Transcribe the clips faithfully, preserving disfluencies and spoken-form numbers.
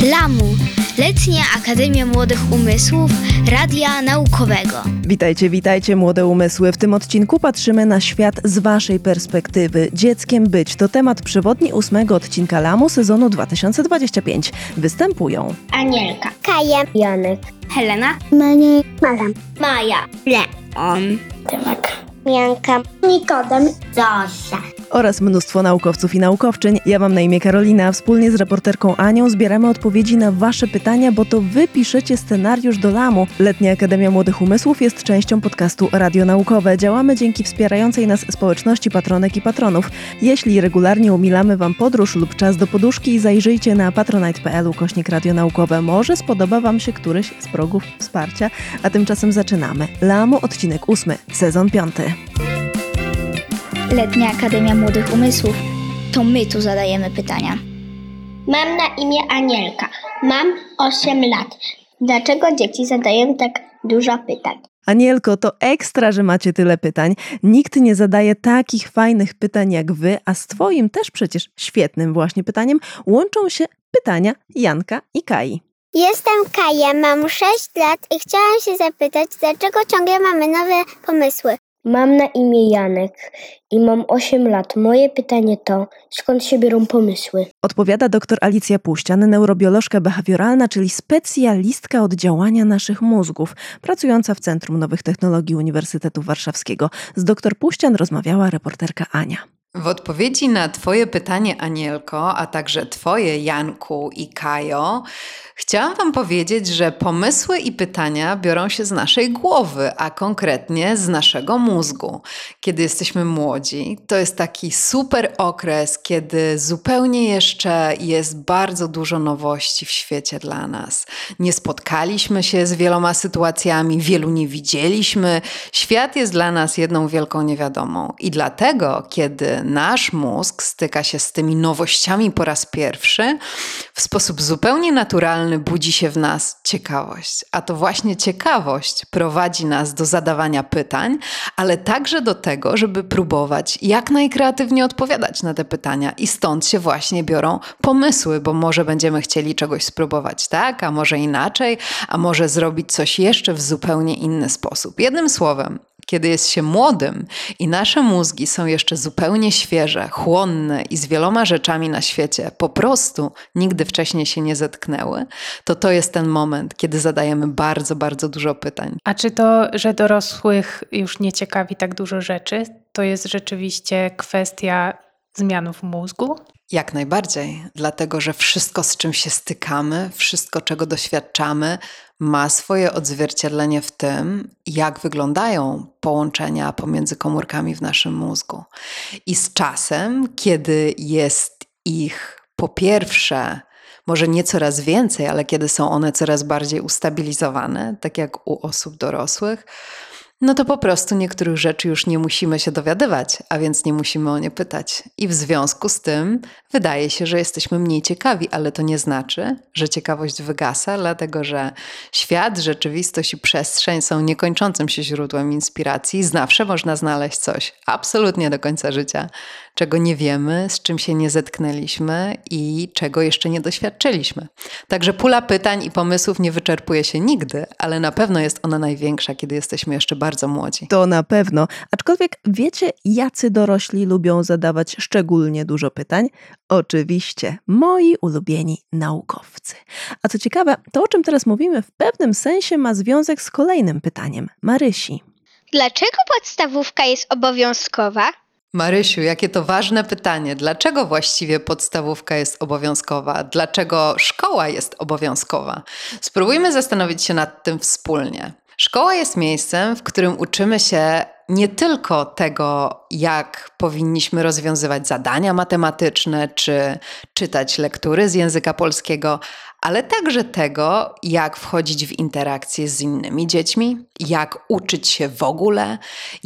Lamu, Letnia Akademia Młodych Umysłów Radia Naukowego. Witajcie, witajcie młode umysły. W tym odcinku patrzymy na świat z waszej perspektywy. Dzieckiem być to temat przewodni ósmego odcinka Lamu sezonu dwa tysiące dwudziestego piątego. Występują Anielka, Kaja, Janek, Helena, Mania, Mara, Maja, Leon, Tymek, Janka, Nikodem, Zosia. oraz mnóstwo naukowców i naukowczyń. Ja mam na imię Karolina. Wspólnie z reporterką Anią zbieramy odpowiedzi na wasze pytania, bo to wy piszecie scenariusz do Lamu. Letnia Akademia Młodych Umysłów jest częścią podcastu Radio Naukowe. Działamy dzięki wspierającej nas społeczności patronek i patronów. Jeśli regularnie umilamy wam podróż lub czas do poduszki, zajrzyjcie na patronite kropka p l ukośnik Radio Naukowe. Może spodoba wam się któryś z progów wsparcia, a tymczasem zaczynamy. Lamu, odcinek ósmy, sezon piąty. Letnia Akademia Młodych Umysłów. To my tu zadajemy pytania. Mam na imię Anielka. Mam osiem lat. Dlaczego dzieci zadają tak dużo pytań? Anielko, to ekstra, że macie tyle pytań. Nikt nie zadaje takich fajnych pytań jak wy, a z twoim też przecież świetnym właśnie pytaniem łączą się pytania Janka i Kai. Jestem Kaja, mam sześć lat i chciałam się zapytać, dlaczego ciągle mamy nowe pomysły? Mam na imię Janek i mam osiem lat. Moje pytanie to, skąd się biorą pomysły? Odpowiada dr Alicja Puścian, neurobiolożka behawioralna, czyli specjalistka od działania naszych mózgów, pracująca w Centrum Nowych Technologii Uniwersytetu Warszawskiego. Z dr Puścian rozmawiała reporterka Ania. W odpowiedzi na twoje pytanie, Anielko, a także twoje, Janku i Kajo, chciałam wam powiedzieć, że pomysły i pytania biorą się z naszej głowy, a konkretnie z naszego mózgu. Kiedy jesteśmy młodzi, to jest taki super okres, kiedy zupełnie jeszcze jest bardzo dużo nowości w świecie dla nas. Nie spotkaliśmy się z wieloma sytuacjami, wielu nie widzieliśmy. Świat jest dla nas jedną wielką niewiadomą. I dlatego, kiedy nasz mózg styka się z tymi nowościami po raz pierwszy, w sposób zupełnie naturalny budzi się w nas ciekawość. A to właśnie ciekawość prowadzi nas do zadawania pytań, ale także do tego, żeby próbować jak najkreatywniej odpowiadać na te pytania. I stąd się właśnie biorą pomysły, bo może będziemy chcieli czegoś spróbować tak, a może inaczej, a może zrobić coś jeszcze w zupełnie inny sposób. Jednym słowem, kiedy jest się młodym i nasze mózgi są jeszcze zupełnie świeże, chłonne i z wieloma rzeczami na świecie po prostu nigdy wcześniej się nie zetknęły, to to jest ten moment, kiedy zadajemy bardzo, bardzo dużo pytań. A czy to, że dorosłych już nie ciekawi tak dużo rzeczy, to jest rzeczywiście kwestia zmian w mózgu? Jak najbardziej, dlatego że wszystko, z czym się stykamy, wszystko, czego doświadczamy, ma swoje odzwierciedlenie w tym, jak wyglądają połączenia pomiędzy komórkami w naszym mózgu. I z czasem, kiedy jest ich po pierwsze, może nie coraz więcej, ale kiedy są one coraz bardziej ustabilizowane, tak jak u osób dorosłych, no to po prostu niektórych rzeczy już nie musimy się dowiadywać, a więc nie musimy o nie pytać. I w związku z tym wydaje się, że jesteśmy mniej ciekawi, ale to nie znaczy, że ciekawość wygasa, dlatego że świat, rzeczywistość i przestrzeń są niekończącym się źródłem inspiracji. Zawsze można znaleźć coś absolutnie do końca życia, czego nie wiemy, z czym się nie zetknęliśmy i czego jeszcze nie doświadczyliśmy. Także pula pytań i pomysłów nie wyczerpuje się nigdy, ale na pewno jest ona największa, kiedy jesteśmy jeszcze bardzo młodzi. To na pewno. Aczkolwiek wiecie, jacy dorośli lubią zadawać szczególnie dużo pytań? Oczywiście, moi ulubieni naukowcy. A co ciekawe, to o czym teraz mówimy w pewnym sensie ma związek z kolejnym pytaniem Marysi. Dlaczego podstawówka jest obowiązkowa? Marysiu, jakie to ważne pytanie. Dlaczego właściwie podstawówka jest obowiązkowa? Dlaczego szkoła jest obowiązkowa? Spróbujmy zastanowić się nad tym wspólnie. Szkoła jest miejscem, w którym uczymy się nie tylko tego, jak powinniśmy rozwiązywać zadania matematyczne, czy czytać lektury z języka polskiego, ale także tego, jak wchodzić w interakcje z innymi dziećmi, jak uczyć się w ogóle,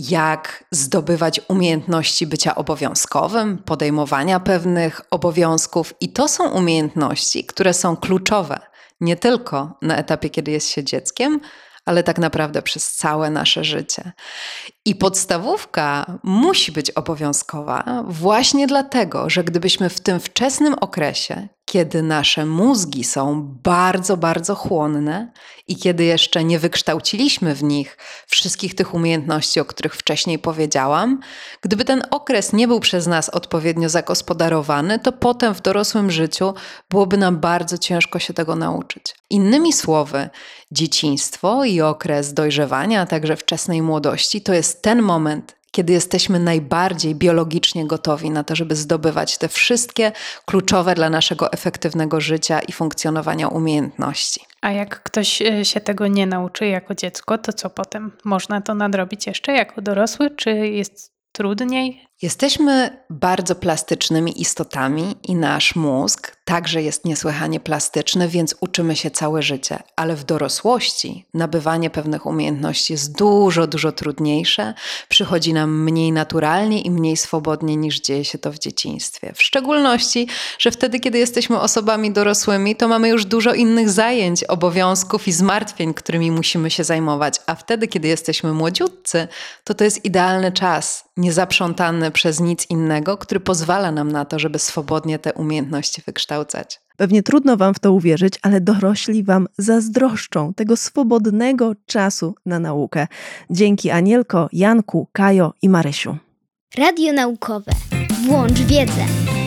jak zdobywać umiejętności bycia obowiązkowym, podejmowania pewnych obowiązków. I to są umiejętności, które są kluczowe nie tylko na etapie, kiedy jest się dzieckiem, ale tak naprawdę przez całe nasze życie. I podstawówka musi być obowiązkowa właśnie dlatego, że gdybyśmy w tym wczesnym okresie, kiedy nasze mózgi są bardzo, bardzo chłonne i kiedy jeszcze nie wykształciliśmy w nich wszystkich tych umiejętności, o których wcześniej powiedziałam, gdyby ten okres nie był przez nas odpowiednio zagospodarowany, to potem w dorosłym życiu byłoby nam bardzo ciężko się tego nauczyć. Innymi słowy, dzieciństwo i okres dojrzewania, a także wczesnej młodości to jest ten moment, kiedy jesteśmy najbardziej biologicznie gotowi na to, żeby zdobywać te wszystkie kluczowe dla naszego efektywnego życia i funkcjonowania umiejętności. A jak ktoś e, się tego nie nauczy jako dziecko, to co potem? Można to nadrobić jeszcze jako dorosły, czy jest trudniej? Jesteśmy bardzo plastycznymi istotami i nasz mózg także jest niesłychanie plastyczny, więc uczymy się całe życie. Ale w dorosłości nabywanie pewnych umiejętności jest dużo, dużo trudniejsze. Przychodzi nam mniej naturalnie i mniej swobodnie niż dzieje się to w dzieciństwie. W szczególności, że wtedy, kiedy jesteśmy osobami dorosłymi, to mamy już dużo innych zajęć, obowiązków i zmartwień, którymi musimy się zajmować. A wtedy, kiedy jesteśmy młodziutcy, to to jest idealny czas, niezaprzątany przez nic innego, który pozwala nam na to, żeby swobodnie te umiejętności wykształcać. Pewnie trudno wam w to uwierzyć, ale dorośli wam zazdroszczą tego swobodnego czasu na naukę. Dzięki Anielko, Janku, Kajo i Marysiu. Radio naukowe. Włącz wiedzę.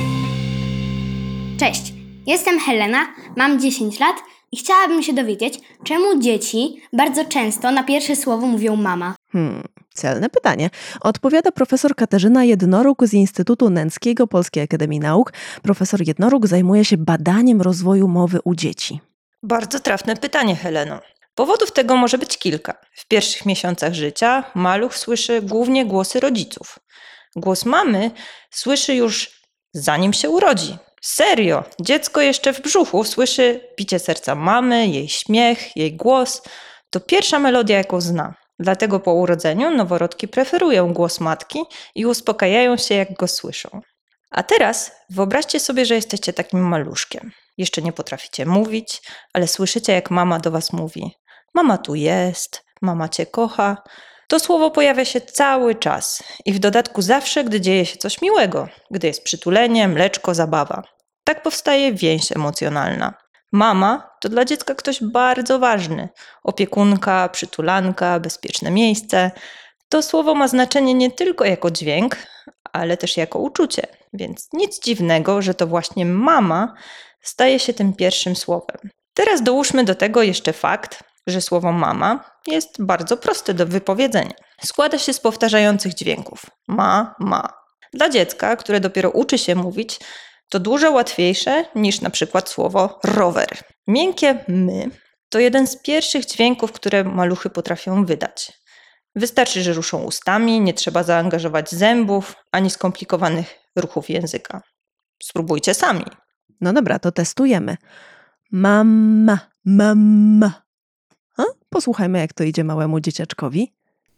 Cześć, jestem Helena, mam dziesięć lat i chciałabym się dowiedzieć, czemu dzieci bardzo często na pierwsze słowo mówią mama. Hmm, celne pytanie. Odpowiada profesor Katarzyna Jednoróg z Instytutu Nęckiego Polskiej Akademii Nauk. Profesor Jednoróg zajmuje się badaniem rozwoju mowy u dzieci. Bardzo trafne pytanie, Heleno. Powodów tego może być kilka. W pierwszych miesiącach życia maluch słyszy głównie głosy rodziców. Głos mamy słyszy już zanim się urodzi. Serio, dziecko jeszcze w brzuchu słyszy bicie serca mamy, jej śmiech, jej głos. To pierwsza melodia, jaką zna. Dlatego po urodzeniu noworodki preferują głos matki i uspokajają się, jak go słyszą. A teraz wyobraźcie sobie, że jesteście takim maluszkiem. Jeszcze nie potraficie mówić, ale słyszycie, jak mama do was mówi: mama tu jest, mama cię kocha. To słowo pojawia się cały czas i w dodatku zawsze, gdy dzieje się coś miłego, gdy jest przytulenie, mleczko, zabawa. Tak powstaje więź emocjonalna. Mama to dla dziecka ktoś bardzo ważny. Opiekunka, przytulanka, bezpieczne miejsce. To słowo ma znaczenie nie tylko jako dźwięk, ale też jako uczucie. Więc nic dziwnego, że to właśnie mama staje się tym pierwszym słowem. Teraz dołóżmy do tego jeszcze fakt, że słowo mama jest bardzo proste do wypowiedzenia. Składa się z powtarzających dźwięków. Ma, ma. Dla dziecka, które dopiero uczy się mówić, to dużo łatwiejsze niż na przykład słowo rower. Miękkie my to jeden z pierwszych dźwięków, które maluchy potrafią wydać. Wystarczy, że ruszą ustami, nie trzeba zaangażować zębów ani skomplikowanych ruchów języka. Spróbujcie sami. No dobra, to testujemy. Mama, mama. A? Posłuchajmy, jak to idzie małemu dzieciaczkowi.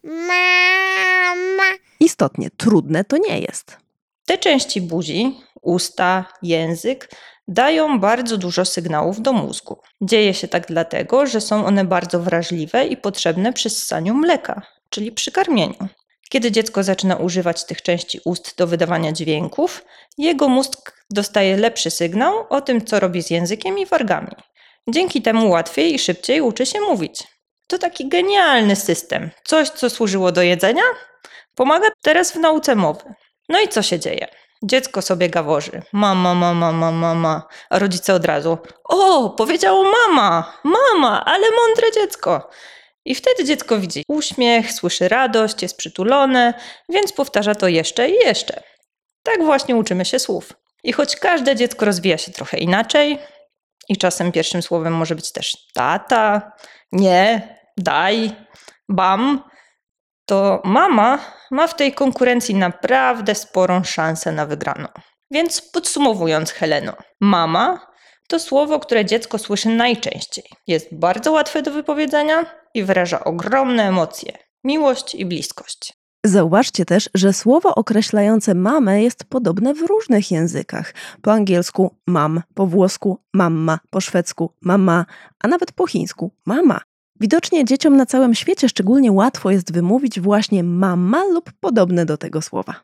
Mama. Istotnie, trudne to nie jest. Te części buzi, usta, język dają bardzo dużo sygnałów do mózgu. Dzieje się tak dlatego, że są one bardzo wrażliwe i potrzebne przy ssaniu mleka, czyli przy karmieniu. Kiedy dziecko zaczyna używać tych części ust do wydawania dźwięków, jego mózg dostaje lepszy sygnał o tym, co robi z językiem i wargami. Dzięki temu łatwiej i szybciej uczy się mówić. To taki genialny system. Coś, co służyło do jedzenia, pomaga teraz w nauce mowy. No i co się dzieje? Dziecko sobie gaworzy. Mama, mama, mama, mama. A rodzice od razu: o, powiedziało mama, mama, ale mądre dziecko. I wtedy dziecko widzi uśmiech, słyszy radość, jest przytulone, więc powtarza to jeszcze i jeszcze. Tak właśnie uczymy się słów. I choć każde dziecko rozwija się trochę inaczej, i czasem pierwszym słowem może być też tata, nie, daj, bam, to mama ma w tej konkurencji naprawdę sporą szansę na wygraną. Więc podsumowując, Heleno, mama to słowo, które dziecko słyszy najczęściej. Jest bardzo łatwe do wypowiedzenia i wyraża ogromne emocje, miłość i bliskość. Zauważcie też, że słowo określające mamę jest podobne w różnych językach. Po angielsku mam, po włosku mamma, po szwedzku mama, a nawet po chińsku mama. Widocznie dzieciom na całym świecie szczególnie łatwo jest wymówić właśnie mama lub podobne do tego słowa.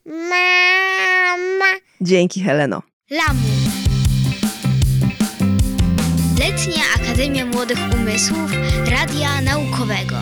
Mama. Dzięki, Heleno. Lamu. Letnia Akademia Młodych Umysłów Radia Naukowego.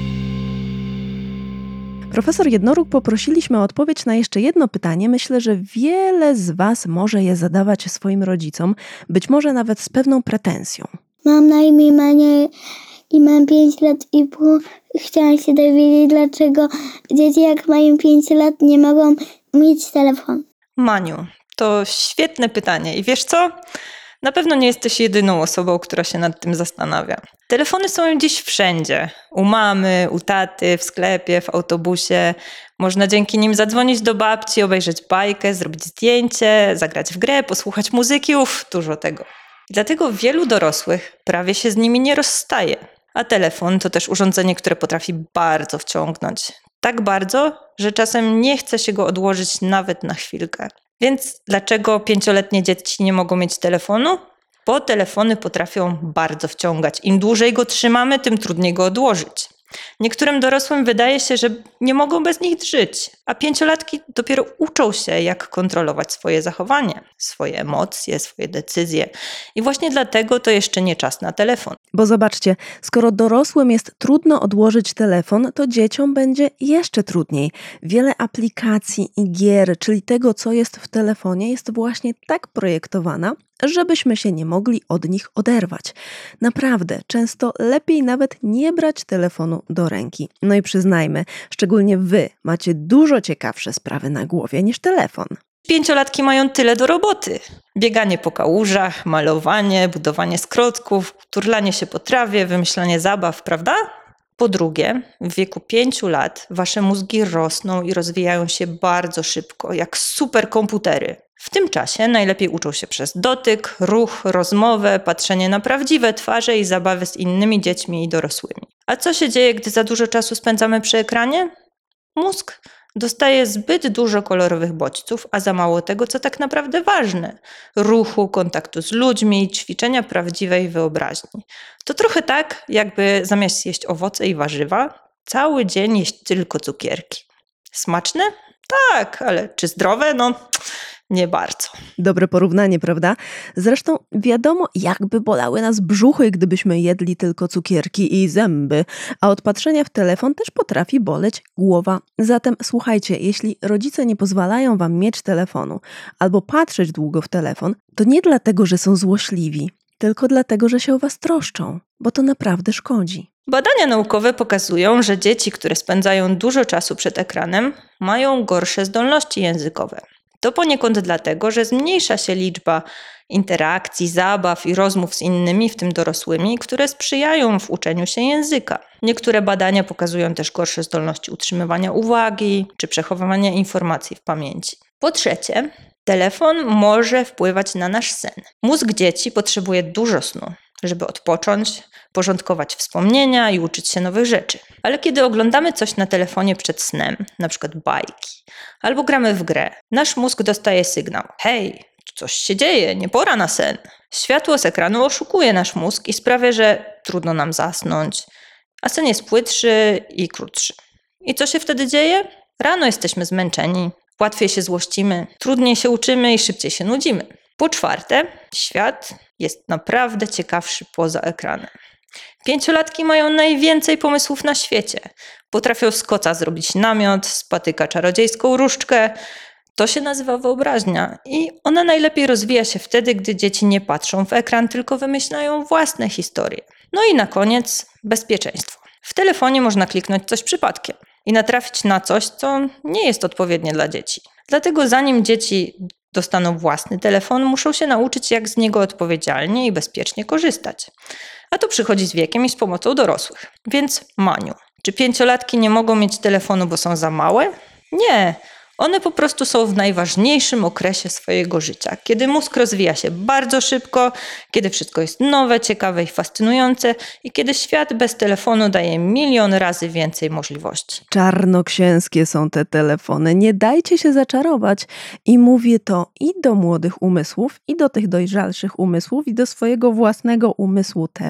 Profesor Jednoróg poprosiliśmy o odpowiedź na jeszcze jedno pytanie. Myślę, że wiele z Was może je zadawać swoim rodzicom, być może nawet z pewną pretensją. Mam na imię Mania i mam pięć lat i pół. Chciałam się dowiedzieć, dlaczego dzieci jak mają pięć lat nie mogą mieć telefonu. Maniu, to świetne pytanie i wiesz co? Na pewno nie jesteś jedyną osobą, która się nad tym zastanawia. Telefony są dziś wszędzie. U mamy, u taty, w sklepie, w autobusie. Można dzięki nim zadzwonić do babci, obejrzeć bajkę, zrobić zdjęcie, zagrać w grę, posłuchać muzyki, uff, dużo tego. I dlatego wielu dorosłych prawie się z nimi nie rozstaje. A telefon to też urządzenie, które potrafi bardzo wciągnąć. Tak bardzo, że czasem nie chce się go odłożyć nawet na chwilkę. Więc dlaczego pięcioletnie dzieci nie mogą mieć telefonu? Bo telefony potrafią bardzo wciągać. Im dłużej go trzymamy, tym trudniej go odłożyć. Niektórym dorosłym wydaje się, że nie mogą bez nich żyć, a pięciolatki dopiero uczą się, jak kontrolować swoje zachowanie, swoje emocje, swoje decyzje. I właśnie dlatego to jeszcze nie czas na telefon. Bo zobaczcie, skoro dorosłym jest trudno odłożyć telefon, to dzieciom będzie jeszcze trudniej. Wiele aplikacji i gier, czyli tego, co jest w telefonie, jest właśnie tak projektowana, żebyśmy się nie mogli od nich oderwać. Naprawdę, często lepiej nawet nie brać telefonu do ręki. No i przyznajmy, szczególnie Wy macie dużo ciekawsze sprawy na głowie niż telefon. Pięciolatki mają tyle do roboty. Bieganie po kałużach, malowanie, budowanie skrotków, turlanie się po trawie, wymyślanie zabaw, prawda? Po drugie, w wieku pięciu lat wasze mózgi rosną i rozwijają się bardzo szybko, jak superkomputery. W tym czasie najlepiej uczą się przez dotyk, ruch, rozmowę, patrzenie na prawdziwe twarze i zabawy z innymi dziećmi i dorosłymi. A co się dzieje, gdy za dużo czasu spędzamy przy ekranie? Mózg dostaje zbyt dużo kolorowych bodźców, a za mało tego, co tak naprawdę ważne. Ruchu, kontaktu z ludźmi, ćwiczenia prawdziwej wyobraźni. To trochę tak, jakby zamiast jeść owoce i warzywa, cały dzień jeść tylko cukierki. Smaczne? Tak, ale czy zdrowe? No, nie bardzo. Dobre porównanie, prawda? Zresztą wiadomo, jakby bolały nas brzuchy, gdybyśmy jedli tylko cukierki i zęby, a od patrzenia w telefon też potrafi boleć głowa. Zatem słuchajcie, jeśli rodzice nie pozwalają wam mieć telefonu albo patrzeć długo w telefon, to nie dlatego, że są złośliwi, tylko dlatego, że się o was troszczą, bo to naprawdę szkodzi. Badania naukowe pokazują, że dzieci, które spędzają dużo czasu przed ekranem, mają gorsze zdolności językowe. To poniekąd dlatego, że zmniejsza się liczba interakcji, zabaw i rozmów z innymi, w tym dorosłymi, które sprzyjają w uczeniu się języka. Niektóre badania pokazują też gorsze zdolności utrzymywania uwagi czy przechowywania informacji w pamięci. Po trzecie, telefon może wpływać na nasz sen. Mózg dzieci potrzebuje dużo snu, żeby odpocząć, porządkować wspomnienia i uczyć się nowych rzeczy. Ale kiedy oglądamy coś na telefonie przed snem, na przykład bajki, albo gramy w grę, nasz mózg dostaje sygnał: hej, coś się dzieje, nie pora na sen. Światło z ekranu oszukuje nasz mózg i sprawia, że trudno nam zasnąć, a sen jest płytszy i krótszy. I co się wtedy dzieje? Rano jesteśmy zmęczeni, łatwiej się złościmy, trudniej się uczymy i szybciej się nudzimy. Po czwarte, świat jest naprawdę ciekawszy poza ekranem. Pięciolatki mają najwięcej pomysłów na świecie. Potrafią z koca zrobić namiot, z patyka czarodziejską różdżkę. To się nazywa wyobraźnia i ona najlepiej rozwija się wtedy, gdy dzieci nie patrzą w ekran, tylko wymyślają własne historie. No i na koniec bezpieczeństwo. W telefonie można kliknąć coś przypadkiem i natrafić na coś, co nie jest odpowiednie dla dzieci. Dlatego zanim dzieci dostaną własny telefon, muszą się nauczyć, jak z niego odpowiedzialnie i bezpiecznie korzystać. A to przychodzi z wiekiem i z pomocą dorosłych. Więc Maniu, czy pięciolatki nie mogą mieć telefonu, bo są za małe? Nie. One po prostu są w najważniejszym okresie swojego życia, kiedy mózg rozwija się bardzo szybko, kiedy wszystko jest nowe, ciekawe i fascynujące i kiedy świat bez telefonu daje milion razy więcej możliwości. Czarnoksięskie są te telefony, nie dajcie się zaczarować. I mówię to i do młodych umysłów, i do tych dojrzalszych umysłów, i do swojego własnego umysłu też.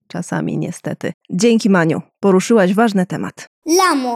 czasami niestety. Dzięki, Maniu, poruszyłaś ważny temat. Lamo.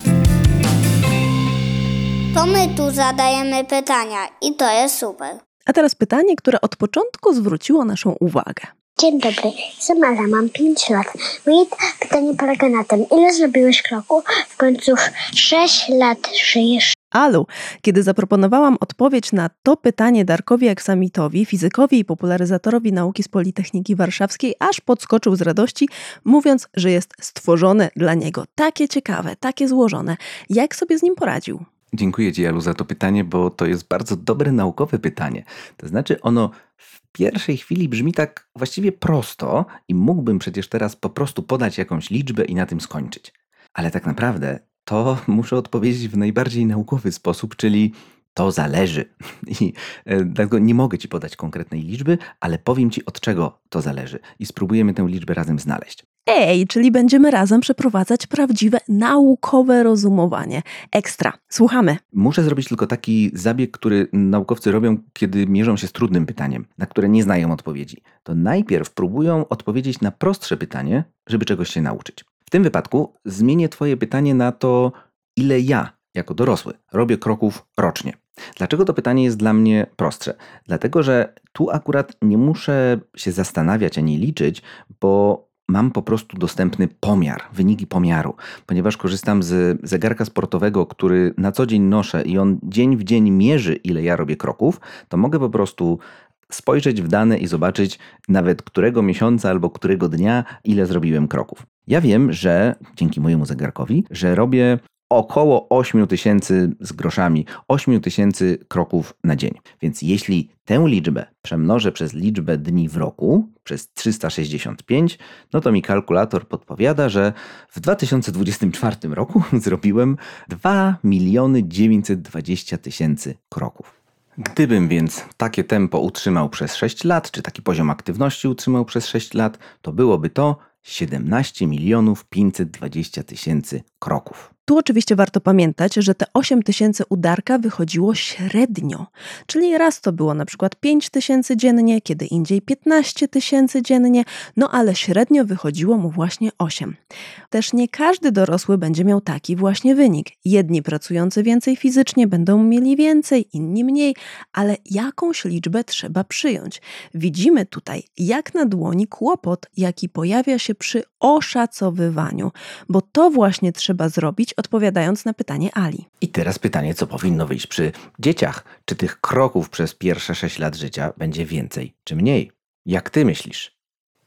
To my tu zadajemy pytania i to jest super. A teraz pytanie, które od początku zwróciło naszą uwagę. Dzień dobry, jestem Ala, mam pięć lat. Moje pytanie polega na tym, ile zrobiłeś kroków? W końcu sześć lat żyjesz. Alu, kiedy zaproponowałam odpowiedź na to pytanie Darkowi Aksamitowi, fizykowi i popularyzatorowi nauki z Politechniki Warszawskiej, aż podskoczył z radości, mówiąc, że jest stworzone dla niego. Takie ciekawe, takie złożone. Jak sobie z nim poradził? Dziękuję Ci, Alu, za to pytanie, bo to jest bardzo dobre naukowe pytanie. To znaczy ono w pierwszej chwili brzmi tak właściwie prosto i mógłbym przecież teraz po prostu podać jakąś liczbę i na tym skończyć. Ale tak naprawdę to muszę odpowiedzieć w najbardziej naukowy sposób, czyli to zależy. I dlatego nie mogę Ci podać konkretnej liczby, ale powiem Ci, od czego to zależy i spróbujemy tę liczbę razem znaleźć. Ej, czyli będziemy razem przeprowadzać prawdziwe naukowe rozumowanie. Ekstra. Słuchamy. Muszę zrobić tylko taki zabieg, który naukowcy robią, kiedy mierzą się z trudnym pytaniem, na które nie znają odpowiedzi. To najpierw próbują odpowiedzieć na prostsze pytanie, żeby czegoś się nauczyć. W tym wypadku zmienię Twoje pytanie na to, ile ja, jako dorosły, robię kroków rocznie. Dlaczego to pytanie jest dla mnie prostsze? Dlatego, że tu akurat nie muszę się zastanawiać ani liczyć, bo mam po prostu dostępny pomiar, wyniki pomiaru. Ponieważ korzystam z zegarka sportowego, który na co dzień noszę i on dzień w dzień mierzy, ile ja robię kroków, to mogę po prostu spojrzeć w dane i zobaczyć nawet którego miesiąca albo którego dnia, ile zrobiłem kroków. Ja wiem, że dzięki mojemu zegarkowi, że robię około osiem tysięcy z groszami, osiem tysięcy kroków na dzień. Więc jeśli tę liczbę przemnożę przez liczbę dni w roku, przez trzysta sześćdziesiąt pięć, no to mi kalkulator podpowiada, że w dwa tysiące dwudziestym czwartym roku zrobiłem dwa miliony dziewięćset dwadzieścia tysięcy kroków. Gdybym więc takie tempo utrzymał przez sześć lat, czy taki poziom aktywności utrzymał przez sześć lat, to byłoby to siedemnaście milionów pięćset dwadzieścia tysięcy kroków. Tu oczywiście warto pamiętać, że te osiem tysięcy u Darka wychodziło średnio, czyli raz to było na przykład pięć tysięcy dziennie, kiedy indziej piętnaście tysięcy dziennie, no ale średnio wychodziło mu właśnie osiem. Też nie każdy dorosły będzie miał taki właśnie wynik. Jedni pracujący więcej fizycznie będą mieli więcej, inni mniej, ale jakąś liczbę trzeba przyjąć. Widzimy tutaj jak na dłoni kłopot, jaki pojawia się przy oszacowywaniu, bo to właśnie trzeba zrobić, odpowiadając na pytanie Ali. I teraz pytanie, co powinno wyjść przy dzieciach? Czy tych kroków przez pierwsze sześć lat życia będzie więcej czy mniej? Jak ty myślisz?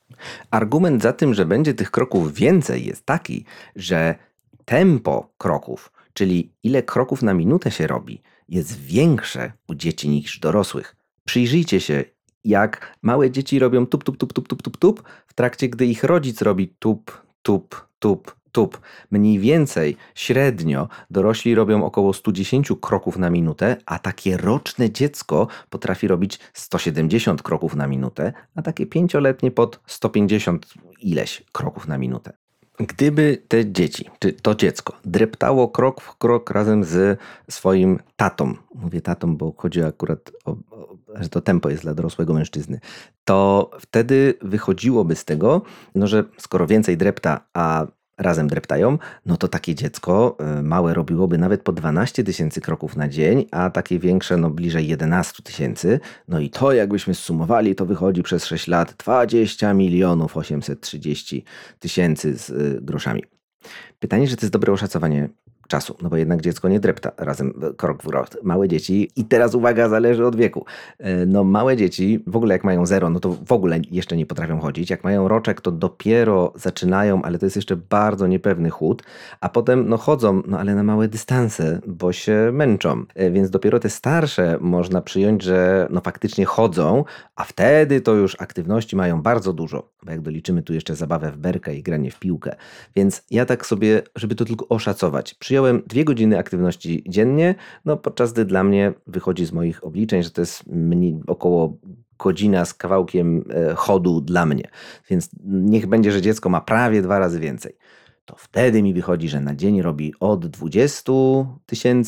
Argument za tym, że będzie tych kroków więcej, jest taki, że tempo kroków, czyli ile kroków na minutę się robi, jest większe u dzieci niż dorosłych. Przyjrzyjcie się, jak małe dzieci robią tup, tup, tup, tup, tup, tup, tup, w trakcie gdy ich rodzic robi tup, tup, tup, tup. Mniej więcej, średnio, dorośli robią około sto dziesięć kroków na minutę, a takie roczne dziecko potrafi robić sto siedemdziesiąt kroków na minutę, a takie pięcioletnie pod sto pięćdziesiąt ileś kroków na minutę. Gdyby te dzieci, czy to dziecko, dreptało krok w krok razem z swoim tatą, mówię tatą, bo chodzi akurat o, o że to tempo jest dla dorosłego mężczyzny, to wtedy wychodziłoby z tego, no, że skoro więcej drepta, a razem dreptają, no to takie dziecko małe robiłoby nawet po dwanaście tysięcy kroków na dzień, a takie większe no bliżej jedenaście tysięcy. No i to jakbyśmy zsumowali, to wychodzi przez sześć lat dwadzieścia milionów osiemset trzydzieści tysięcy z groszami. Pytanie, czy to jest dobre oszacowanie czasu, no bo jednak dziecko nie drepta razem krok w rok. Małe dzieci, i teraz uwaga, zależy od wieku. No małe dzieci, w ogóle jak mają zero, no to w ogóle jeszcze nie potrafią chodzić. Jak mają roczek, to dopiero zaczynają, ale to jest jeszcze bardzo niepewny chód, a potem no chodzą, no ale na małe dystanse, bo się męczą. Więc dopiero te starsze można przyjąć, że no faktycznie chodzą, a wtedy to już aktywności mają bardzo dużo, bo jak doliczymy tu jeszcze zabawę w berkę i granie w piłkę. Więc ja tak sobie, żeby to tylko oszacować, przyjąłem dwie godziny aktywności dziennie, no podczas gdy dla mnie wychodzi z moich obliczeń, że to jest mniej, około godzina z kawałkiem chodu dla mnie. Więc niech będzie, że dziecko ma prawie dwa razy więcej. To wtedy mi wychodzi, że na dzień robi od dwudziestu tysięcy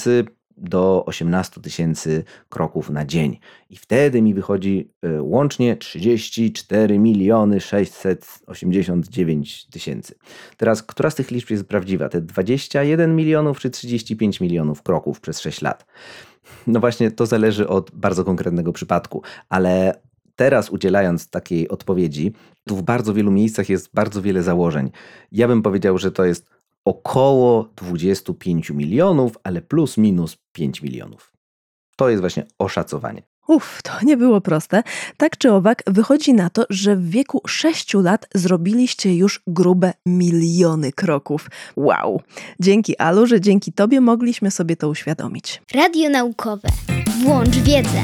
do osiemnaście tysięcy kroków na dzień. I wtedy mi wychodzi y, łącznie trzydzieści cztery miliony sześćset osiemdziesiąt dziewięć tysięcy. Teraz, która z tych liczb jest prawdziwa? Te dwadzieścia jeden milionów czy trzydzieści pięć milionów kroków przez sześć lat? No właśnie, to zależy od bardzo konkretnego przypadku, ale teraz udzielając takiej odpowiedzi, tu w bardzo wielu miejscach jest bardzo wiele założeń. Ja bym powiedział, że to jest około dwadzieścia pięć milionów, ale plus minus pięć milionów. To jest właśnie oszacowanie. Uff, to nie było proste. Tak czy owak, wychodzi na to, że w wieku sześciu lat zrobiliście już grube miliony kroków. Wow! Dzięki Alu, że dzięki tobie mogliśmy sobie to uświadomić. Radio naukowe. Włącz wiedzę.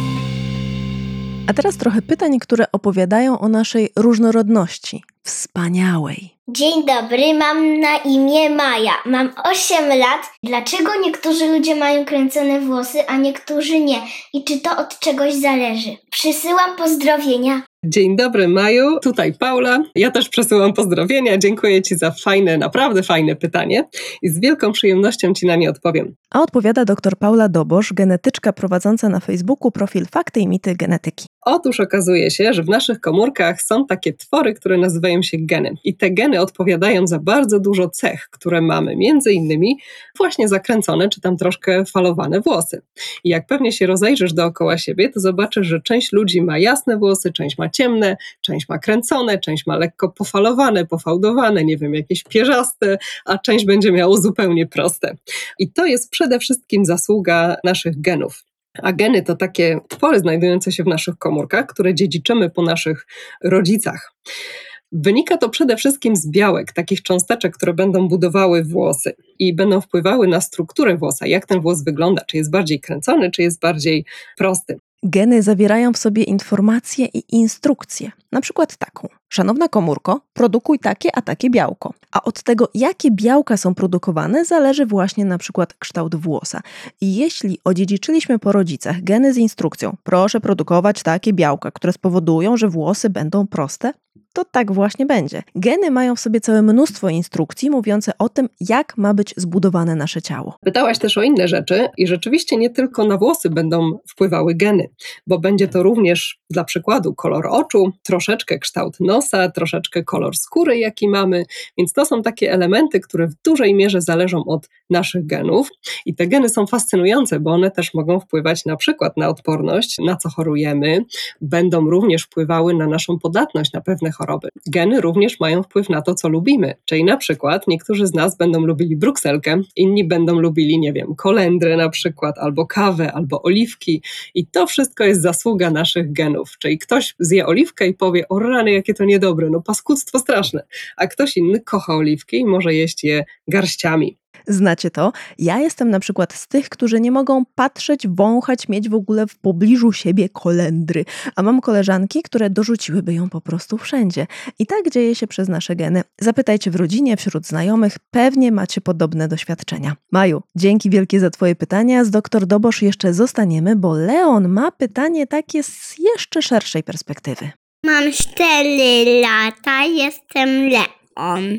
A teraz trochę pytań, które opowiadają o naszej różnorodności. Wspaniałej. Dzień dobry, mam na imię Maja. Mam osiem lat. Dlaczego niektórzy ludzie mają kręcone włosy, a niektórzy nie? I czy to od czegoś zależy? Przysyłam pozdrowienia. Dzień dobry Maju, tutaj Paula. Ja też przesyłam pozdrowienia. Dziękuję Ci za fajne, naprawdę fajne pytanie i z wielką przyjemnością Ci na nie odpowiem. A odpowiada dr Paula Dobosz, genetyczka prowadząca na Facebooku profil Fakty i Mity Genetyki. Otóż okazuje się, że w naszych komórkach są takie twory, które nazywają się geny. I te geny odpowiadają za bardzo dużo cech, które mamy, między innymi właśnie zakręcone czy tam troszkę falowane włosy. I jak pewnie się rozejrzysz dookoła siebie, to zobaczysz, że część ludzi ma jasne włosy, część ma ciemne, część ma kręcone, część ma lekko pofalowane, pofałdowane, nie wiem, jakieś pierzaste, a część będzie miało zupełnie proste. I to jest przede wszystkim zasługa naszych genów. A geny to takie twory znajdujące się w naszych komórkach, które dziedziczymy po naszych rodzicach. Wynika to przede wszystkim z białek, takich cząsteczek, które będą budowały włosy i będą wpływały na strukturę włosa, jak ten włos wygląda, czy jest bardziej kręcony, czy jest bardziej prosty. Geny zawierają w sobie informacje i instrukcje. Na przykład taką. Szanowna komórko, produkuj takie, a takie białko. A od tego, jakie białka są produkowane, zależy właśnie na przykład kształt włosa. I jeśli odziedziczyliśmy po rodzicach geny z instrukcją, proszę produkować takie białka, które spowodują, że włosy będą proste, to tak właśnie będzie. Geny mają w sobie całe mnóstwo instrukcji mówiące o tym, jak ma być zbudowane nasze ciało. Pytałaś też o inne rzeczy i rzeczywiście nie tylko na włosy będą wpływały geny, bo będzie to również dla przykładu kolor oczu, troszeczkę kształt nosa, troszeczkę kolor skóry, jaki mamy, więc to są takie elementy, które w dużej mierze zależą od naszych genów i te geny są fascynujące, bo one też mogą wpływać na przykład na odporność, na co chorujemy, będą również wpływały na naszą podatność na pewne choroby. Geny również mają wpływ na to, co lubimy, czyli na przykład niektórzy z nas będą lubili brukselkę, inni będą lubili, nie wiem, kolendrę na przykład, albo kawę, albo oliwki i to wszystko jest zasługa naszych genów, czyli ktoś zje oliwkę i powie, o rany, jakie to niedobre, no paskudztwo straszne, a ktoś inny kocha oliwki i może jeść je garściami. Znacie to? Ja jestem na przykład z tych, którzy nie mogą patrzeć, wąchać, mieć w ogóle w pobliżu siebie kolendry. A mam koleżanki, które dorzuciłyby ją po prostu wszędzie. I tak dzieje się przez nasze geny. Zapytajcie w rodzinie, wśród znajomych, pewnie macie podobne doświadczenia. Maju, dzięki wielkie za Twoje pytania. Z doktor Dobosz jeszcze zostaniemy, bo Leon ma pytanie takie z jeszcze szerszej perspektywy. Mam cztery lata, jestem Leon.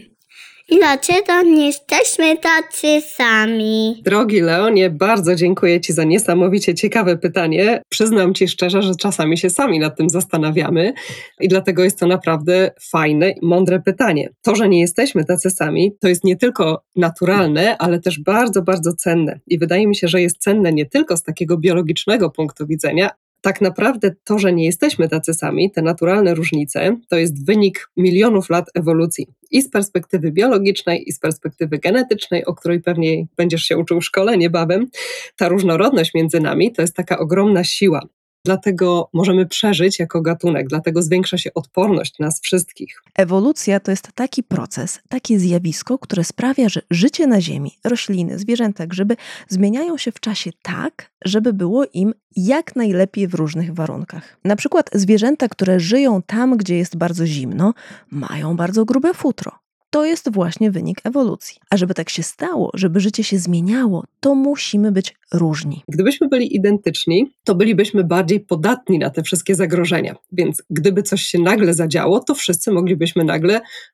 Dlaczego nie jesteśmy tacy sami? Drogi Leonie, bardzo dziękuję Ci za niesamowicie ciekawe pytanie. Przyznam Ci szczerze, że czasami się sami nad tym zastanawiamy i dlatego jest to naprawdę fajne i mądre pytanie. To, że nie jesteśmy tacy sami, to jest nie tylko naturalne, ale też bardzo, bardzo cenne. I wydaje mi się, że jest cenne nie tylko z takiego biologicznego punktu widzenia. Tak naprawdę to, że nie jesteśmy tacy sami, te naturalne różnice, to jest wynik milionów lat ewolucji. I z perspektywy biologicznej, i z perspektywy genetycznej, o której pewnie będziesz się uczył w szkole niebawem. Ta różnorodność między nami to jest taka ogromna siła. Dlatego możemy przeżyć jako gatunek, dlatego zwiększa się odporność nas wszystkich. Ewolucja to jest taki proces, takie zjawisko, które sprawia, że życie na Ziemi, rośliny, zwierzęta, grzyby zmieniają się w czasie tak, żeby było im jak najlepiej w różnych warunkach. Na przykład zwierzęta, które żyją tam, gdzie jest bardzo zimno, mają bardzo grube futro. To jest właśnie wynik ewolucji. A żeby tak się stało, żeby życie się zmieniało, to musimy być różni. Gdybyśmy byli identyczni, to bylibyśmy bardziej podatni na te wszystkie zagrożenia. Więc gdyby coś się nagle zadziało, to wszyscy moglibyśmy nagle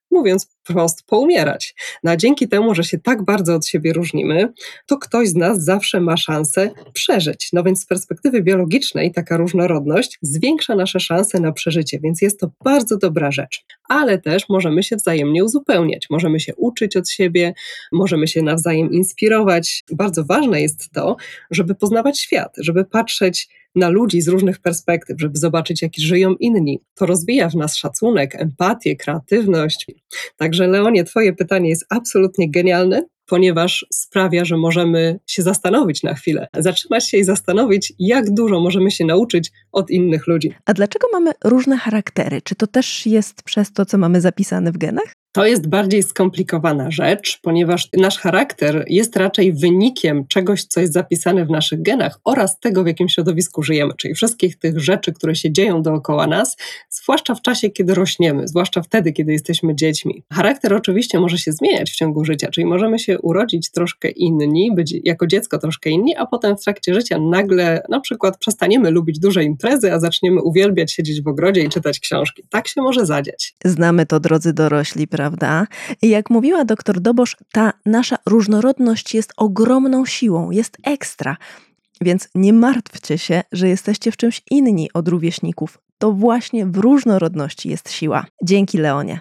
mówiąc wprost, poumierać. No a dzięki temu, że się tak bardzo od siebie różnimy, to ktoś z nas zawsze ma szansę przeżyć. No więc z perspektywy biologicznej taka różnorodność zwiększa nasze szanse na przeżycie, więc jest to bardzo dobra rzecz. Ale też możemy się wzajemnie uzupełniać, możemy się uczyć od siebie, możemy się nawzajem inspirować. Bardzo ważne jest to, żeby poznawać świat, żeby patrzeć na ludzi z różnych perspektyw, żeby zobaczyć, jak żyją inni. To rozwija w nas szacunek, empatię, kreatywność. Także Leonie, twoje pytanie jest absolutnie genialne, ponieważ sprawia, że możemy się zastanowić na chwilę, zatrzymać się i zastanowić, jak dużo możemy się nauczyć od innych ludzi. A dlaczego mamy różne charaktery? Czy to też jest przez to, co mamy zapisane w genach? To jest bardziej skomplikowana rzecz, ponieważ nasz charakter jest raczej wynikiem czegoś, co jest zapisane w naszych genach oraz tego, w jakim środowisku żyjemy, czyli wszystkich tych rzeczy, które się dzieją dookoła nas, zwłaszcza w czasie, kiedy rośniemy, zwłaszcza wtedy, kiedy jesteśmy dziećmi. Charakter oczywiście może się zmieniać w ciągu życia, czyli możemy się urodzić troszkę inni, być jako dziecko troszkę inni, a potem w trakcie życia nagle na przykład przestaniemy lubić duże imprezy, a zaczniemy uwielbiać siedzieć w ogrodzie i czytać książki. Tak się może zadziać. Znamy to, drodzy dorośli, prawda? I jak mówiła doktor Dobosz, ta nasza różnorodność jest ogromną siłą, jest ekstra. Więc nie martwcie się, że jesteście w czymś inni od rówieśników. To właśnie w różnorodności jest siła. Dzięki, Leonie.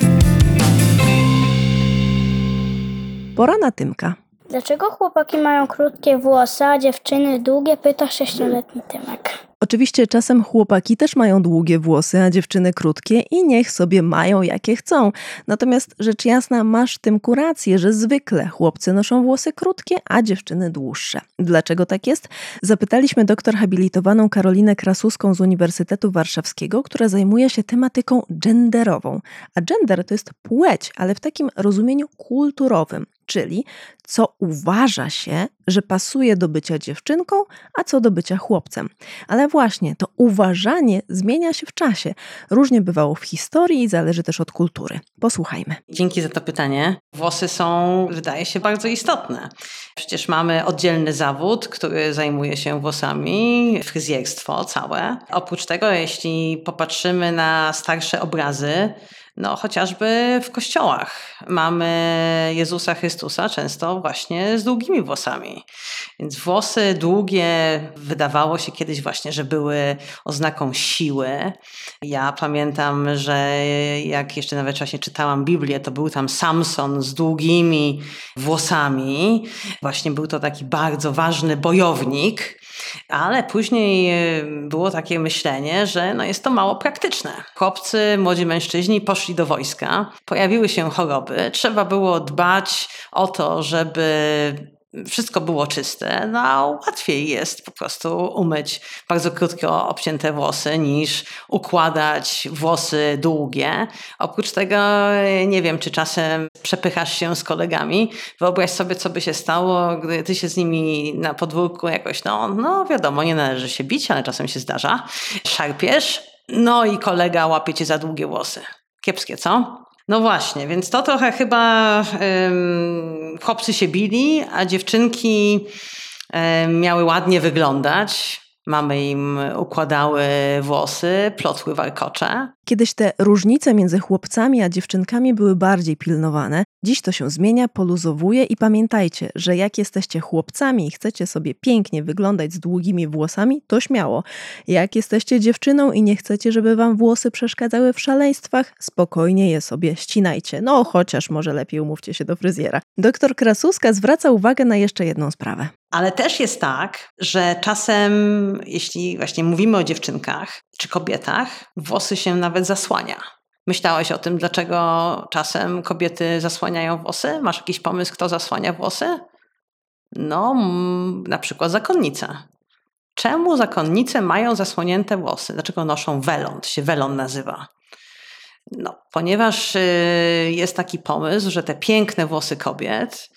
Pora na Tymka. Dlaczego chłopaki mają krótkie włosy, a dziewczyny długie? Pyta sześcioletni Tymek. Oczywiście czasem chłopaki też mają długie włosy, a dziewczyny krótkie i niech sobie mają jakie chcą. Natomiast rzecz jasna, masz Tymku rację, że zwykle chłopcy noszą włosy krótkie, a dziewczyny dłuższe. Dlaczego tak jest? Zapytaliśmy doktor habilitowaną Karolinę Krasuską z Uniwersytetu Warszawskiego, która zajmuje się tematyką genderową. A gender to jest płeć, ale w takim rozumieniu kulturowym. Czyli co uważa się, że pasuje do bycia dziewczynką, a co do bycia chłopcem. Ale właśnie to uważanie zmienia się w czasie. Różnie bywało w historii i zależy też od kultury. Posłuchajmy. Dzięki za to pytanie. Włosy są, wydaje się, bardzo istotne. Przecież mamy oddzielny zawód, który zajmuje się włosami, fryzjerstwo całe. Oprócz tego, jeśli popatrzymy na starsze obrazy, no chociażby w kościołach mamy Jezusa Chrystusa często właśnie z długimi włosami. Więc włosy długie wydawało się kiedyś właśnie, że były oznaką siły. Ja pamiętam, że jak jeszcze nawet właśnie czytałam Biblię, to był tam Samson z długimi włosami. Właśnie był to taki bardzo ważny bojownik. Ale później było takie myślenie, że no jest to mało praktyczne. Chłopcy, młodzi mężczyźni poszli do wojska, pojawiły się choroby, trzeba było dbać o to, żeby wszystko było czyste, no a łatwiej jest po prostu umyć bardzo krótko obcięte włosy niż układać włosy długie. Oprócz tego nie wiem, czy czasem przepychasz się z kolegami. Wyobraź sobie, co by się stało, gdy ty się z nimi na podwórku jakoś, no, no wiadomo, nie należy się bić, ale czasem się zdarza. Szarpiesz, no i kolega łapie cię za długie włosy. Kiepskie, co? No właśnie, więc to trochę chyba um, chłopcy się bili, a dziewczynki um, miały ładnie wyglądać. Mamy im układały włosy, plotły warkocze. Kiedyś te różnice między chłopcami a dziewczynkami były bardziej pilnowane. Dziś to się zmienia, poluzowuje i pamiętajcie, że jak jesteście chłopcami i chcecie sobie pięknie wyglądać z długimi włosami, to śmiało. Jak jesteście dziewczyną i nie chcecie, żeby wam włosy przeszkadzały w szaleństwach, spokojnie je sobie ścinajcie. No chociaż może lepiej umówcie się do fryzjera. Doktor Krasuska zwraca uwagę na jeszcze jedną sprawę. Ale też jest tak, że czasem, jeśli właśnie mówimy o dziewczynkach czy kobietach, włosy się nawet zasłania. Myślałeś o tym, dlaczego czasem kobiety zasłaniają włosy? Masz jakiś pomysł, kto zasłania włosy? No, na przykład zakonnice. Czemu zakonnice mają zasłonięte włosy? Dlaczego noszą welon? To się welon nazywa. No, ponieważ jest taki pomysł, że te piękne włosy kobiet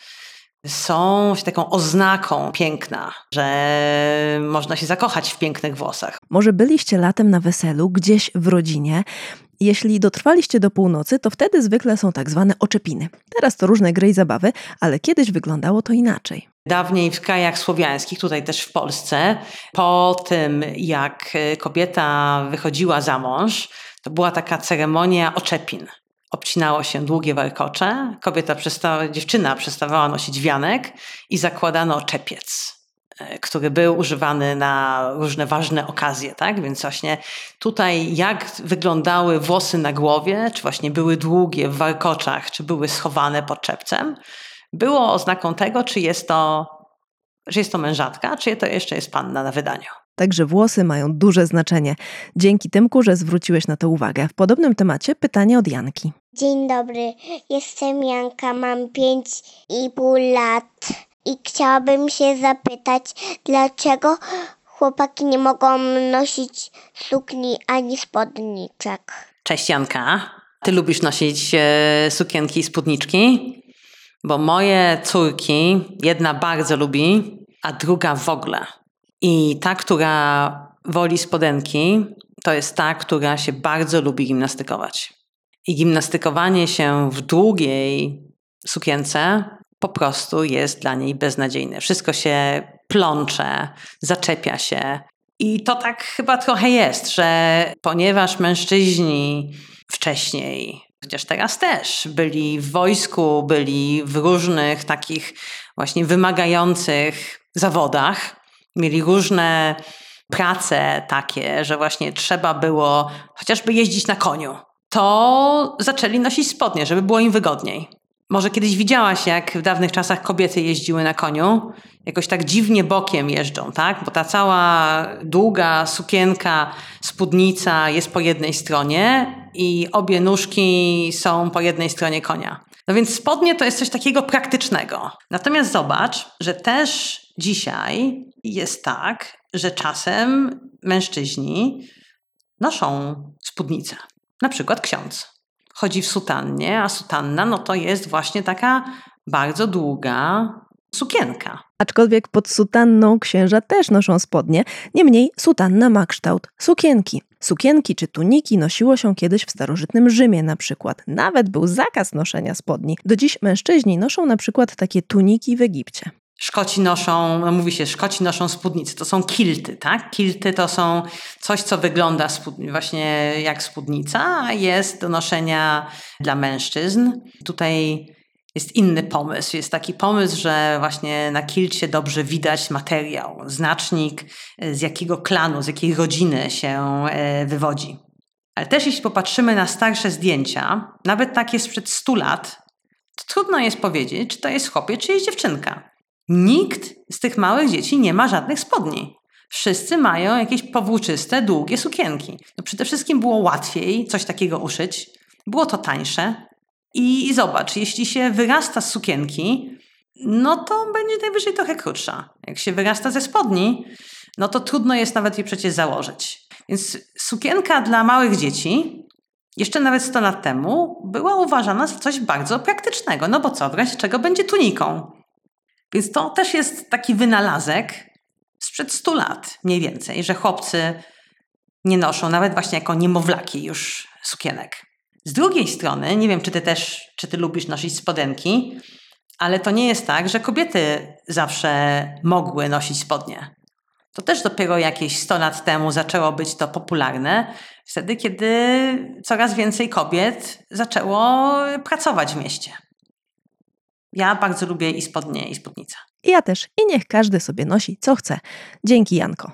są taką oznaką piękna, że można się zakochać w pięknych włosach. Może byliście latem na weselu, gdzieś w rodzinie. Jeśli dotrwaliście do północy, to wtedy zwykle są tak zwane oczepiny. Teraz to różne gry i zabawy, ale kiedyś wyglądało to inaczej. Dawniej w krajach słowiańskich, tutaj też w Polsce, po tym jak kobieta wychodziła za mąż, to była taka ceremonia oczepin. obcinało się długie warkocze, kobieta przestała, dziewczyna przestawała nosić wianek i zakładano czepiec, który był używany na różne ważne okazje, tak? Więc właśnie tutaj jak wyglądały włosy na głowie, czy właśnie były długie w warkoczach, czy były schowane pod czepcem, było oznaką tego, czy jest to, czy jest to mężatka, czy to jeszcze jest panna na wydaniu. Także włosy mają duże znaczenie. Dzięki Tymku, że zwróciłeś na to uwagę. W podobnym temacie pytanie od Janki. Dzień dobry, jestem Janka, mam pięć i pół lat i chciałabym się zapytać, dlaczego chłopaki nie mogą nosić sukni ani spódniczek. Cześć Janka, ty lubisz nosić e, sukienki i spódniczki? Bo moje córki, jedna bardzo lubi, a druga w ogóle. I ta, która woli spodenki, to jest ta, która się bardzo lubi gimnastykować. I gimnastykowanie się w długiej sukience po prostu jest dla niej beznadziejne. Wszystko się plącze, zaczepia się. I to tak chyba trochę jest, że ponieważ mężczyźni wcześniej, chociaż teraz też, byli w wojsku, byli w różnych takich właśnie wymagających zawodach, mieli różne prace takie, że właśnie trzeba było chociażby jeździć na koniu, to zaczęli nosić spodnie, żeby było im wygodniej. Może kiedyś widziałaś, jak w dawnych czasach kobiety jeździły na koniu, jakoś tak dziwnie bokiem jeżdżą, tak? Bo ta cała długa sukienka, spódnica jest po jednej stronie i obie nóżki są po jednej stronie konia. No więc spodnie to jest coś takiego praktycznego. Natomiast zobacz, że też dzisiaj jest tak, że czasem mężczyźni noszą spódnicę. Na przykład ksiądz chodzi w sutannie, a sutanna no to jest właśnie taka bardzo długa sukienka. Aczkolwiek pod sutanną księża też noszą spodnie, niemniej sutanna ma kształt sukienki. Sukienki czy tuniki nosiło się kiedyś w starożytnym Rzymie na przykład. Nawet był zakaz noszenia spodni. Do dziś mężczyźni noszą na przykład takie tuniki w Egipcie. Szkoci noszą, no mówi się, Szkoci noszą spódnice. To są kilty, tak? Kilty to są coś, co wygląda spódni- właśnie jak spódnica, a jest do noszenia dla mężczyzn. Tutaj jest inny pomysł. Jest taki pomysł, że właśnie na kilcie dobrze widać materiał, znacznik, z jakiego klanu, z jakiej rodziny się wywodzi. Ale też jeśli popatrzymy na starsze zdjęcia, nawet takie sprzed stu lat, to trudno jest powiedzieć, czy to jest chłopiec, czy jest dziewczynka. Nikt z tych małych dzieci nie ma żadnych spodni. Wszyscy mają jakieś powłóczyste, długie sukienki. No przede wszystkim było łatwiej coś takiego uszyć. Było to tańsze. I, I zobacz, jeśli się wyrasta z sukienki, no to będzie najwyżej trochę krótsza. Jak się wyrasta ze spodni, no to trudno jest nawet je przecież założyć. Więc sukienka dla małych dzieci jeszcze nawet sto lat temu była uważana za coś bardzo praktycznego. No bo co, w razie czego będzie tuniką. Więc to też jest taki wynalazek sprzed stu lat mniej więcej, że chłopcy nie noszą nawet właśnie jako niemowlaki już sukienek. Z drugiej strony, nie wiem czy ty też, czy ty lubisz nosić spodenki, ale to nie jest tak, że kobiety zawsze mogły nosić spodnie. To też dopiero jakieś sto lat temu zaczęło być to popularne, wtedy kiedy coraz więcej kobiet zaczęło pracować w mieście. Ja bardzo lubię i spodnie, i spódnicę. Ja też. I niech każdy sobie nosi, co chce. Dzięki, Janko.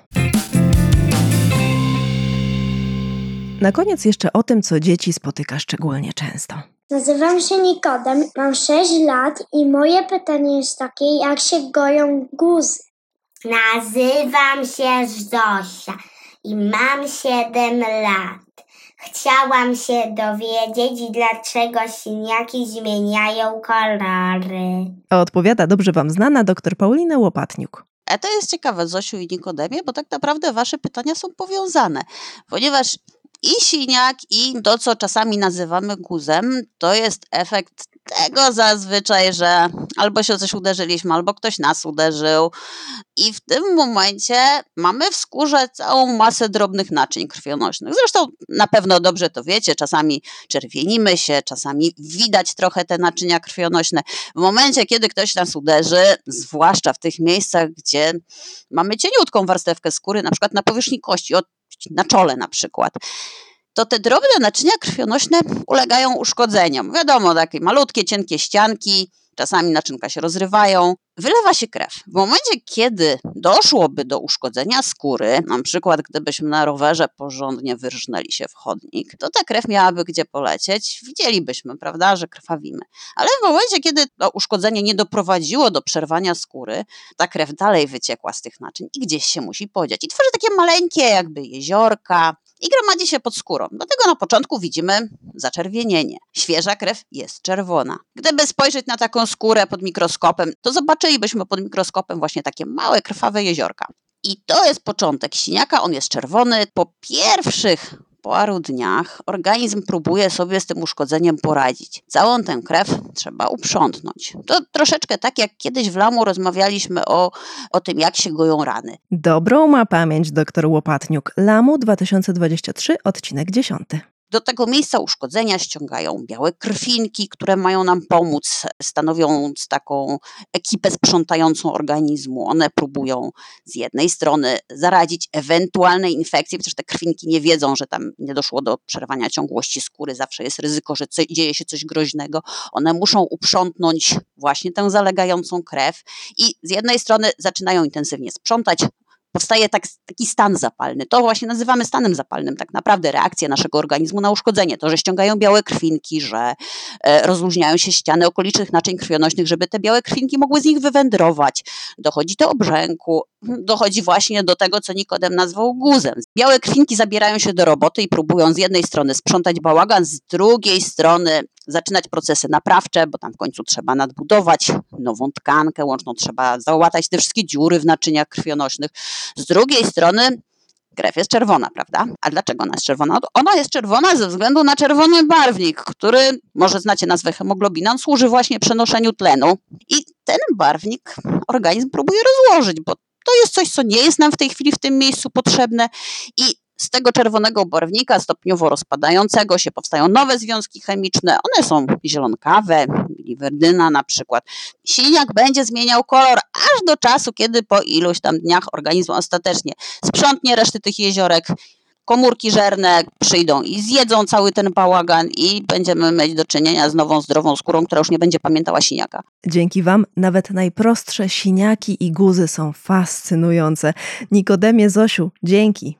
Na koniec jeszcze o tym, co dzieci spotyka szczególnie często. Nazywam się Nikodem, mam sześć lat i moje pytanie jest takie, jak się goją guzy? Nazywam się Zosia i mam siedem lat. Chciałam się dowiedzieć, dlaczego siniaki zmieniają kolory. Odpowiada dobrze wam znana dr Paulina Łopatniuk. A to jest ciekawe, Zosiu i Nikodemie, bo tak naprawdę wasze pytania są powiązane, ponieważ i siniak, i to, co czasami nazywamy guzem, to jest efekt tego zazwyczaj, że albo się o coś uderzyliśmy, albo ktoś nas uderzył i w tym momencie mamy w skórze całą masę drobnych naczyń krwionośnych. Zresztą na pewno dobrze to wiecie, czasami czerwienimy się, czasami widać trochę te naczynia krwionośne. W momencie, kiedy ktoś nas uderzy, zwłaszcza w tych miejscach, gdzie mamy cieniutką warstewkę skóry, na przykład na powierzchni kości, na czole na przykład, to te drobne naczynia krwionośne ulegają uszkodzeniom. Wiadomo, takie malutkie, cienkie ścianki, czasami naczynka się rozrywają. Wylewa się krew. W momencie, kiedy doszłoby do uszkodzenia skóry, na przykład gdybyśmy na rowerze porządnie wyrżnęli się w chodnik, to ta krew miałaby gdzie polecieć. Widzielibyśmy, prawda, że krwawimy. Ale w momencie, kiedy to uszkodzenie nie doprowadziło do przerwania skóry, ta krew dalej wyciekła z tych naczyń i gdzieś się musi podziać. I tworzy takie maleńkie jakby jeziorka i gromadzi się pod skórą. Dlatego na początku widzimy zaczerwienienie. Świeża krew jest czerwona. Gdyby spojrzeć na taką skórę pod mikroskopem, to zobaczylibyśmy pod mikroskopem właśnie takie małe, krwawe jeziorka. I to jest początek siniaka, on jest czerwony. Po pierwszych paru dniach organizm próbuje sobie z tym uszkodzeniem poradzić. Całą tę krew trzeba uprzątnąć. To troszeczkę tak, jak kiedyś w Lamu rozmawialiśmy o, o tym, jak się goją rany. Dobrą ma pamięć dr Łopatniuk. Lamu dwa tysiące dwudziesty trzeci, odcinek dziesiąty. Do tego miejsca uszkodzenia ściągają białe krwinki, które mają nam pomóc, stanowiąc taką ekipę sprzątającą organizmu. One próbują z jednej strony zaradzić ewentualnej infekcji, przecież te krwinki nie wiedzą, że tam nie doszło do przerwania ciągłości skóry, zawsze jest ryzyko, że co, dzieje się coś groźnego. One muszą uprzątnąć właśnie tę zalegającą krew i z jednej strony zaczynają intensywnie sprzątać. Powstaje tak, taki stan zapalny. To właśnie nazywamy stanem zapalnym, tak naprawdę reakcja naszego organizmu na uszkodzenie. To, że ściągają białe krwinki, że e, rozluźniają się ściany okolicznych naczyń krwionośnych, żeby te białe krwinki mogły z nich wywędrować. Dochodzi do obrzęku, dochodzi właśnie do tego, co Nikodem nazwał guzem. Białe krwinki zabierają się do roboty i próbują z jednej strony sprzątać bałagan, z drugiej strony zaczynać procesy naprawcze, bo tam w końcu trzeba nadbudować nową tkankę łączną, trzeba załatać te wszystkie dziury w naczyniach krwionośnych. Z drugiej strony krew jest czerwona, prawda? A dlaczego ona jest czerwona? Ona jest czerwona ze względu na czerwony barwnik, który, może znacie nazwę hemoglobina, on służy właśnie przenoszeniu tlenu i ten barwnik organizm próbuje rozłożyć, bo to jest coś, co nie jest nam w tej chwili w tym miejscu potrzebne i z tego czerwonego barwnika stopniowo rozpadającego się powstają nowe związki chemiczne. One są zielonkawe, biliwerdyna na przykład. Siniak będzie zmieniał kolor aż do czasu, kiedy po iluś tam dniach organizm ostatecznie sprzątnie reszty tych jeziorek. Komórki żerne przyjdą i zjedzą cały ten bałagan i będziemy mieć do czynienia z nową, zdrową skórą, która już nie będzie pamiętała siniaka. Dzięki wam nawet najprostsze siniaki i guzy są fascynujące. Nikodemie, Zosiu, dzięki.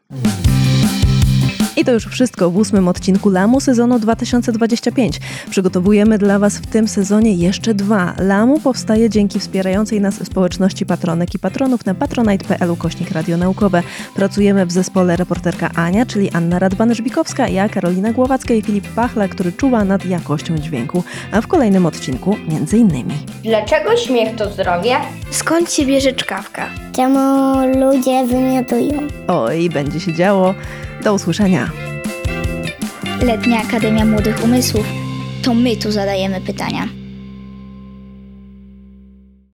I to już wszystko w ósmym odcinku Lamu sezonu dwa tysiące dwudziestego piątego. Przygotowujemy dla Was w tym sezonie jeszcze dwa. Lamu powstaje dzięki wspierającej nas społeczności patronek i patronów na patronite.pl ukośnik radionaukowe. Pracujemy w zespole reporterka Ania, czyli Anna Radwan-Żbikowska, ja, Karolina Głowacka i Filip Pachla, który czuwa nad jakością dźwięku. A w kolejnym odcinku między innymi: Dlaczego śmiech to zdrowie? Skąd się bierze czkawka? Czemu ludzie wymiotują? Oj, będzie się działo. Do usłyszenia. Letnia Akademia Młodych Umysłów. To my tu zadajemy pytania.